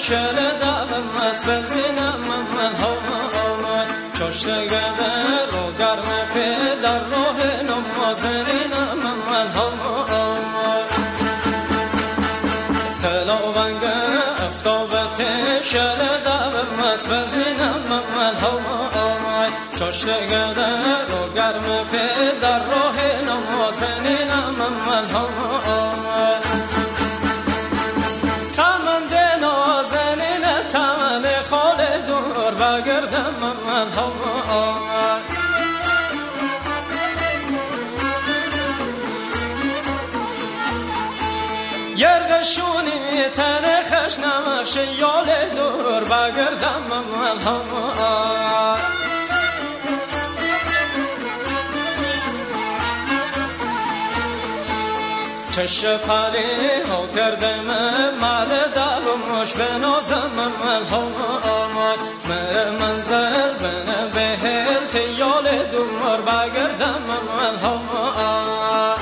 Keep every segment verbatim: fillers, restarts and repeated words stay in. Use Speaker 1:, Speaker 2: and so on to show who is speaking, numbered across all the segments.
Speaker 1: شل دلم از بزینم من هوا چاشتگده رو گرم پدر راه نمازنینم من هوا تلاونگ افتابت شل دلم از بزینم من هوا چاشتگده رو گرم پدر راه نمازنینم من هوا سمند نازنین تمن خال دور بگردم من هوا یرگشونی تن خش نمخش یال دور بگردم من هوا چش پری ها کردم مال دلمش بنازم من هوا مر منزل بن بهل تیال دور بگردم من هوا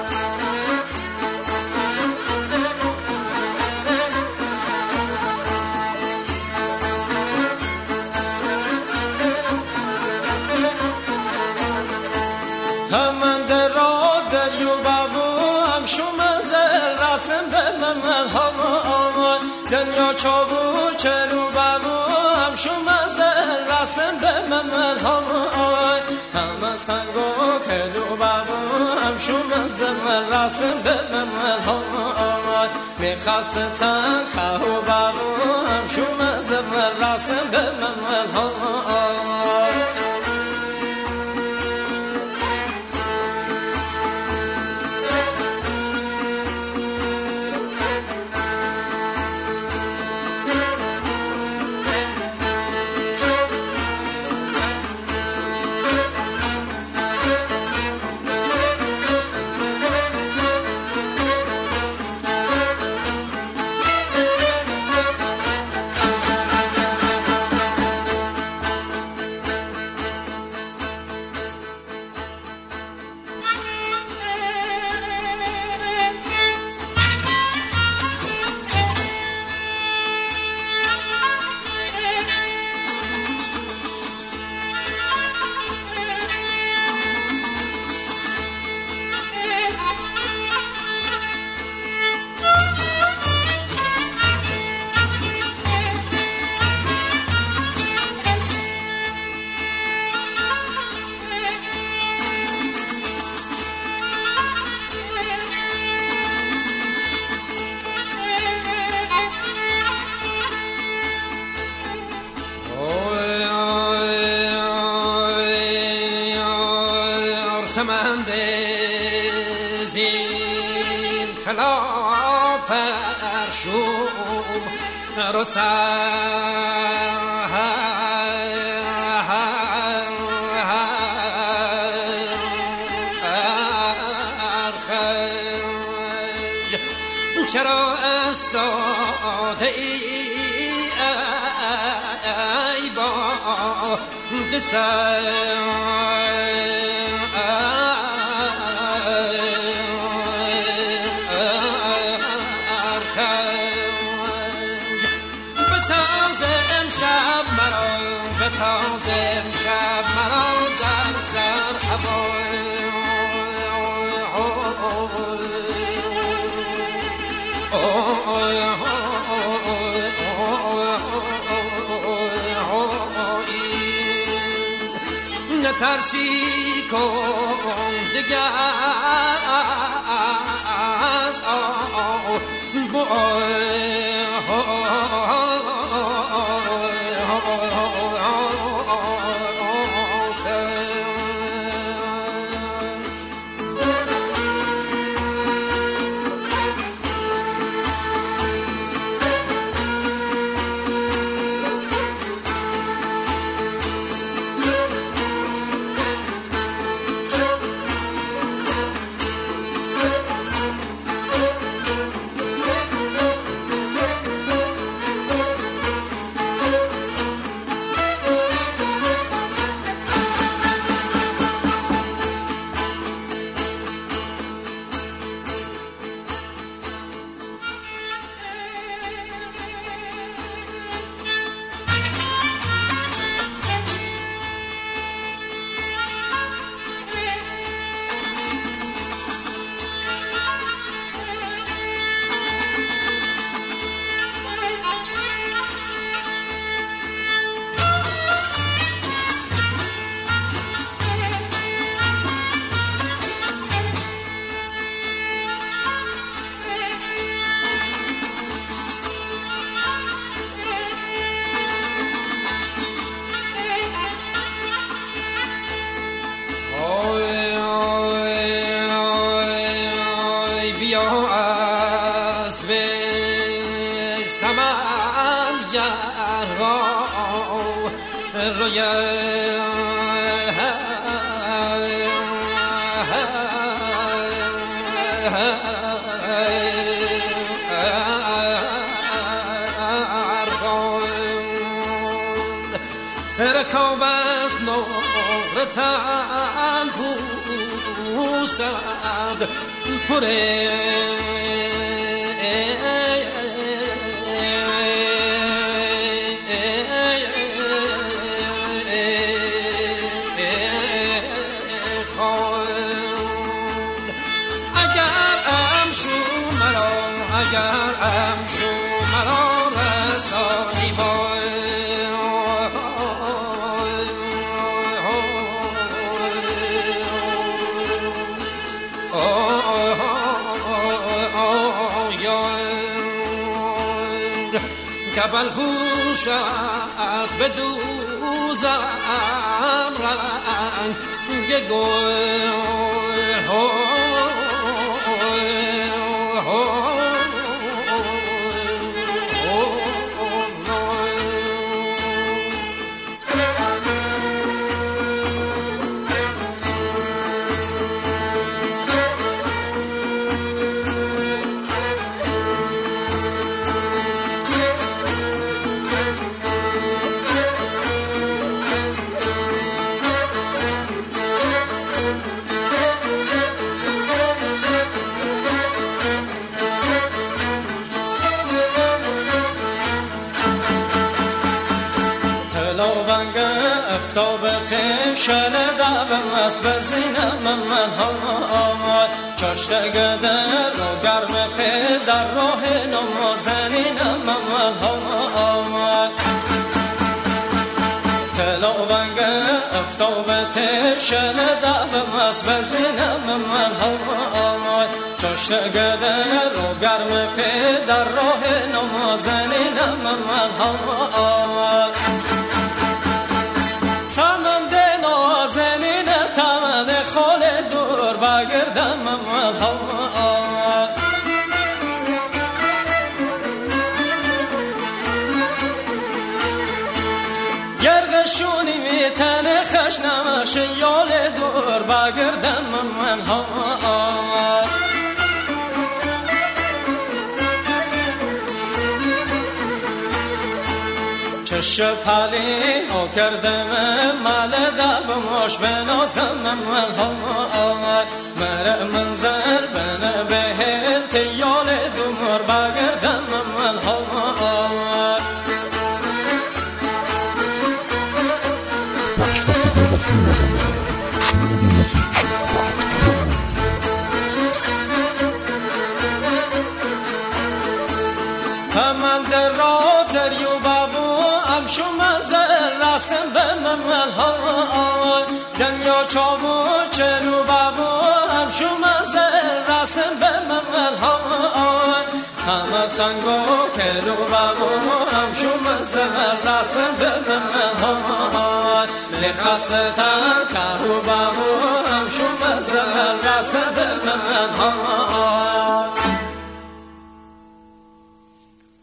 Speaker 1: همان درا دریو بابو هم شما زل رسم به من هوا دنیا چابو چلو بابو هم شما زل رسم به من هوا همه سنگو کلو بابو هم شما زل رسم به من هوا میخواستن کهو بابو هم شما زل رسم به من هوا
Speaker 2: زین طلا پرشوم رو سرخج چرا استاده ای ای با دسر تازه شب مرا در سر نترسی کن دیگر از یارها روی رکابت نورتان بوسد پره اگر امشو مرا اگر امشو مرا رسانی باید کبل پوشد به دوزم رنگ گل
Speaker 1: افتابت شنده بمس بزینم من ها چاشته گدر و گرم پدر راه نمازنینم من ها تلاونگ افتابت شنده بمس بزینم من ها چاشته گدر و گرم پدر راه نمازنینم من ها سمنده نازنین تمن خال دور بگردم من هوا گرگشونی میتنه خشنمش یال دور بگردم من هوا چش پلی او کردم مال دبماش بنازم من ها مر منظر بنا بهل تیال دمر بگردم من ها من در را دریو بابو امشو مزر رسم به من ها دنیا چاو چلو بابو امشو مزر رسم به من ها همه سنگو کلو بابو امشو مزر رسم به من ها لخستن کارو بابو امشو مزر رسم به من ها